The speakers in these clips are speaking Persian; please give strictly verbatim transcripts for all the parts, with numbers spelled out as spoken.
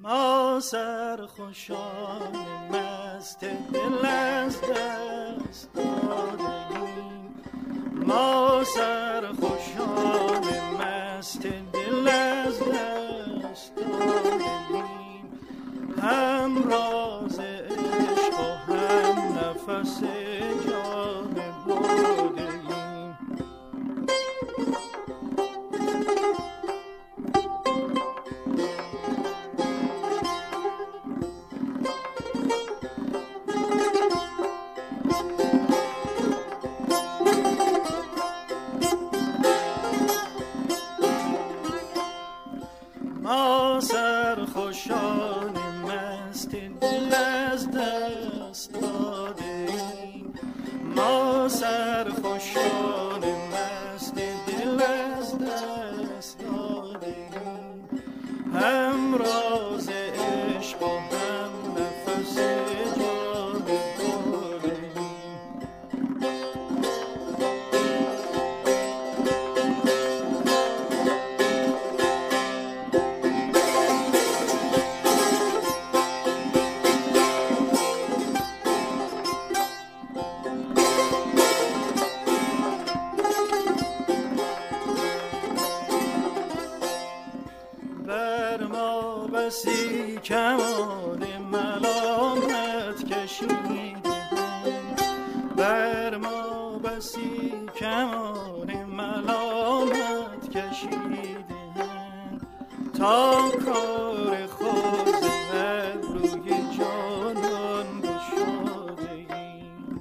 ما سرخوشان مست دل از دست دادیم، ما سرخوشان مست دل از دست دادیم، هم راز عشق و هم نفس جان بردیم. ما سرخوشان مست دل از دست دادیم، ما سرخوشان مست دل از دست دادیم، هم راز عشق و هم نفس جان بردیم. بسی کمان ملامت کشیدیم، بر ما بسی کمان ملامت کشیدیم، تا کار خود بر روی جانان گشادیم.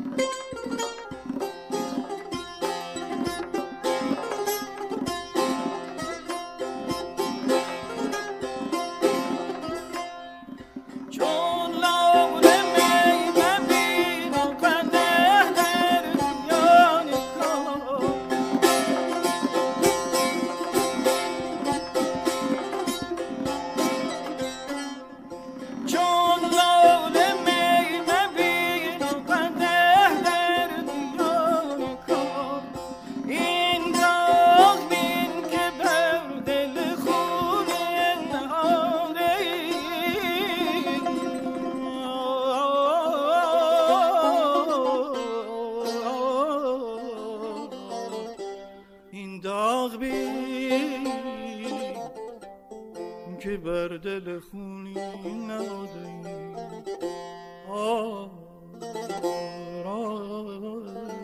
داغ بین که بر دل خونی نهاده‌ایم. آه آه آه